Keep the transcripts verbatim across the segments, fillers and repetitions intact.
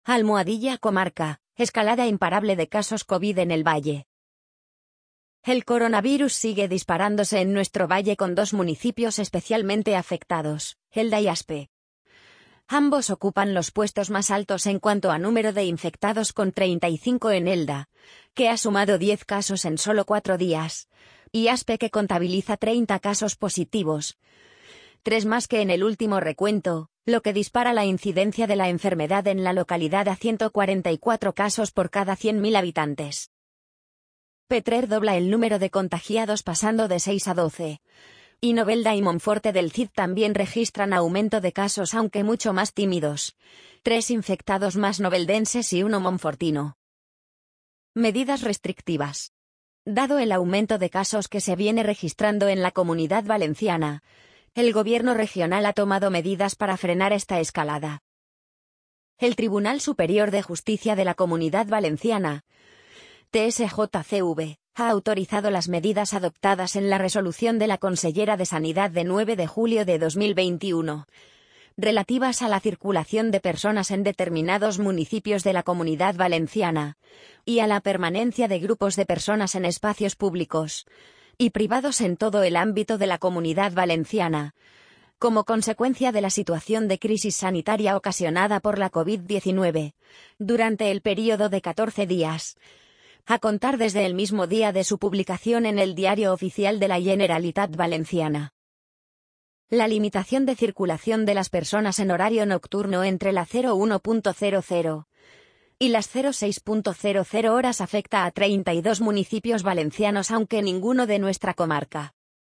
Almohadilla Comarca, escalada imparable de casos COVID en el valle. El coronavirus sigue disparándose en nuestro valle con dos municipios especialmente afectados, Elda y Aspe. Ambos ocupan los puestos más altos en cuanto a número de infectados, con treinta y cinco en Elda, que ha sumado diez casos en solo cuatro días, y Aspe, que contabiliza treinta casos positivos, tres más que en el último recuento, lo que dispara la incidencia de la enfermedad en la localidad a ciento cuarenta y cuatro casos por cada cien mil habitantes. Petrer dobla el número de contagiados, pasando de seis a doce. Y Novelda y Monforte del Cid también registran aumento de casos, aunque mucho más tímidos. Tres infectados más noveldenses y uno monfortino. Medidas restrictivas. Dado el aumento de casos que se viene registrando en la Comunidad Valenciana, el Gobierno regional ha tomado medidas para frenar esta escalada. El Tribunal Superior de Justicia de la Comunidad Valenciana, T S J C V, ha autorizado las medidas adoptadas en la resolución de la Consellera de Sanidad de nueve de julio de dos mil veintiuno, relativas a la circulación de personas en determinados municipios de la Comunidad Valenciana, y a la permanencia de grupos de personas en espacios públicos y privados en todo el ámbito de la Comunidad Valenciana, como consecuencia de la situación de crisis sanitaria ocasionada por la COVID diecinueve, durante el período de catorce días, a contar desde el mismo día de su publicación en el Diario Oficial de la Generalitat Valenciana. La limitación de circulación de las personas en horario nocturno entre las cero una punto cero cero y las cero seis punto cero cero horas afecta a treinta y dos municipios valencianos, aunque ninguno de nuestra comarca.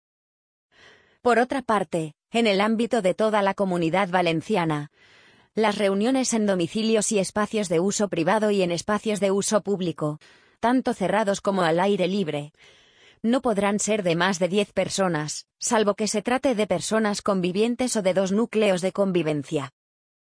Por otra parte, en el ámbito de toda la Comunidad Valenciana, las reuniones en domicilios y espacios de uso privado y en espacios de uso público, tanto cerrados como al aire libre, no podrán ser de más de diez personas, salvo que se trate de personas convivientes o de dos núcleos de convivencia.